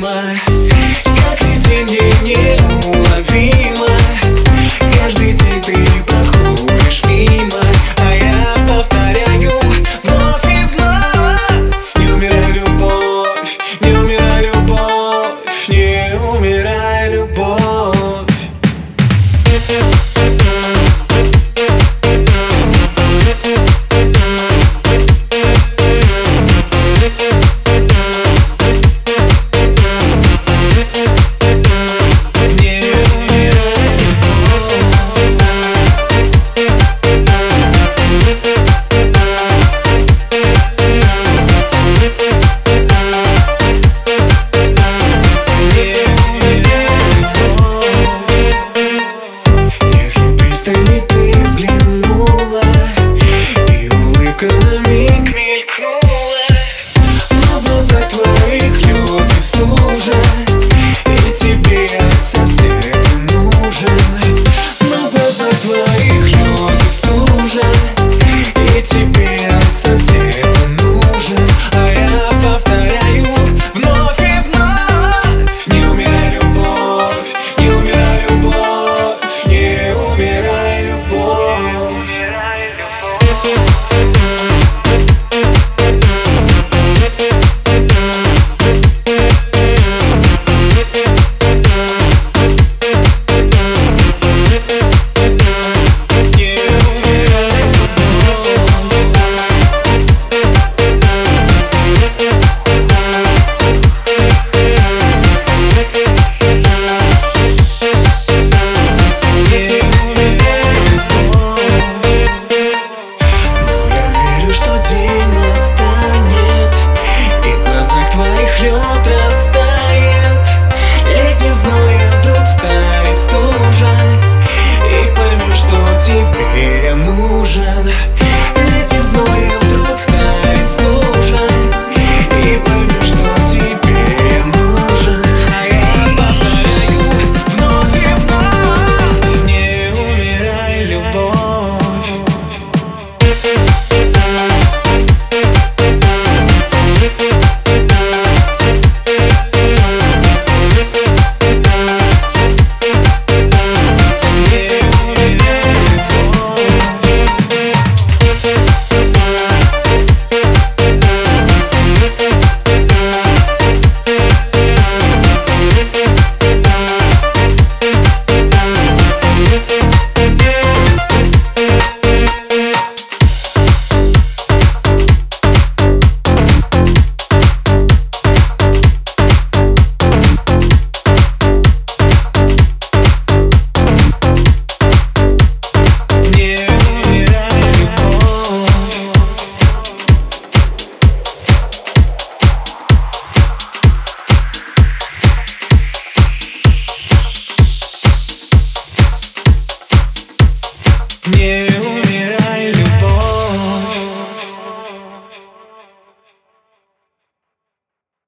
мимо, как видение неуловимо. Каждый день ты проходишь мимо, а я повторяю вновь и вновь: не умирай, любовь, не умирай, любовь, не умирай, любовь. На миг мелькнула, но в глазах твоих лед и стужа, и тебе я совсем не нужен. Но в глазах твоих лед и стужа, и тебе я совсем не нужен. А я повторяю вновь и вновь: не умирай, любовь, не умирай, любовь, не умирай, любовь. Лед растает, летним зноем вдруг станет стужа, и поймешь, что тебе я нужен. Летним зноем вдруг станет стужа, и поймешь, что тебе я нужен. А я повторяю вновь и вновь: не умирай, любовь. Не